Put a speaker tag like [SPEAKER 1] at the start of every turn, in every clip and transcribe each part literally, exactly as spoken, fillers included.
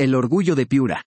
[SPEAKER 1] El orgullo de Piura.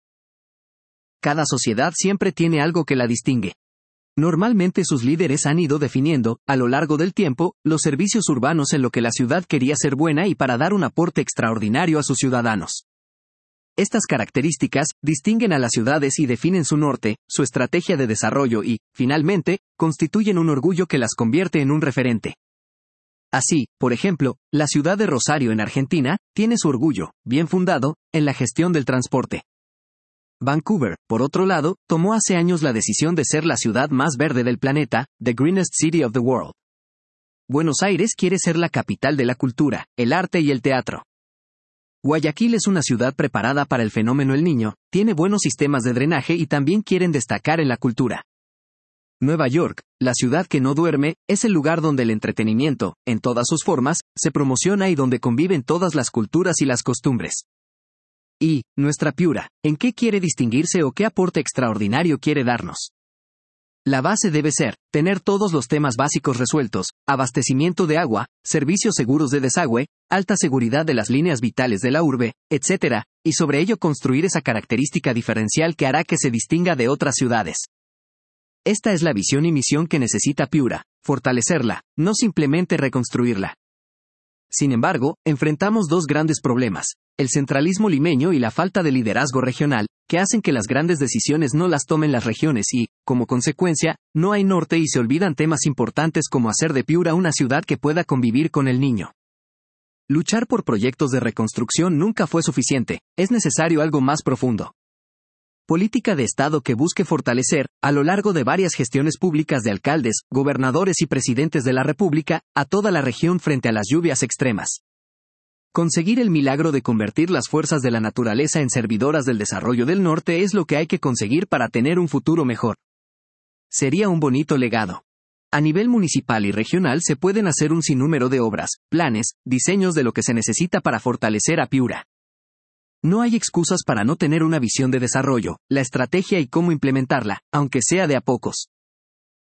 [SPEAKER 1] Cada sociedad siempre tiene algo que la distingue. Normalmente sus líderes han ido definiendo, a lo largo del tiempo, los servicios urbanos en lo que la ciudad quería ser buena y para dar un aporte extraordinario a sus ciudadanos. Estas características distinguen a las ciudades y definen su norte, su estrategia de desarrollo y, finalmente, constituyen un orgullo que las convierte en un referente. Así, por ejemplo, la ciudad de Rosario en Argentina, tiene su orgullo, bien fundado, en la gestión del transporte. Vancouver, por otro lado, tomó hace años la decisión de ser la ciudad más verde del planeta, the greenest city of the world. Buenos Aires quiere ser la capital de la cultura, el arte y el teatro. Guayaquil es una ciudad preparada para el fenómeno El Niño, tiene buenos sistemas de drenaje y también quieren destacar en la cultura. Nueva York, la ciudad que no duerme, es el lugar donde el entretenimiento, en todas sus formas, se promociona y donde conviven todas las culturas y las costumbres. Y, nuestra Piura, ¿en qué quiere distinguirse o qué aporte extraordinario quiere darnos? La base debe ser, tener todos los temas básicos resueltos, abastecimiento de agua, servicios seguros de desagüe, alta seguridad de las líneas vitales de la urbe, etcétera, y sobre ello construir esa característica diferencial que hará que se distinga de otras ciudades. Esta es la visión y misión que necesita Piura, fortalecerla, no simplemente reconstruirla. Sin embargo, enfrentamos dos grandes problemas, el centralismo limeño y la falta de liderazgo regional, que hacen que las grandes decisiones no las tomen las regiones y, como consecuencia, no hay norte y se olvidan temas importantes como hacer de Piura una ciudad que pueda convivir con el niño. Luchar por proyectos de reconstrucción nunca fue suficiente, es necesario algo más profundo. Política de Estado que busque fortalecer, a lo largo de varias gestiones públicas de alcaldes, gobernadores y presidentes de la República, a toda la región frente a las lluvias extremas. Conseguir el milagro de convertir las fuerzas de la naturaleza en servidoras del desarrollo del norte es lo que hay que conseguir para tener un futuro mejor. Sería un bonito legado. A nivel municipal y regional se pueden hacer un sinnúmero de obras, planes, diseños de lo que se necesita para fortalecer a Piura. No hay excusas para no tener una visión de desarrollo, la estrategia y cómo implementarla, aunque sea de a pocos.